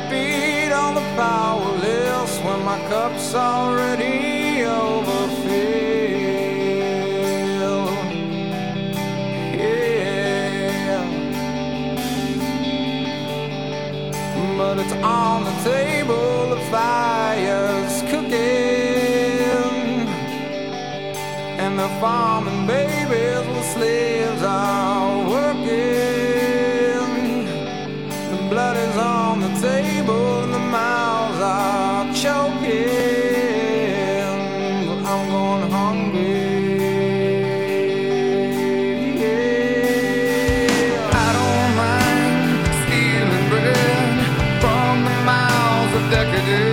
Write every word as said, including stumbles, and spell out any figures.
beat on the powerless when my cup's already overfilled. Yeah, but it's on the table, the fire's cooking, and the farming babies with slaves are working. The blood is on the table and the mouths are choking. But I'm going hungry. Yeah. I don't mind stealing bread from the mouths of decadence.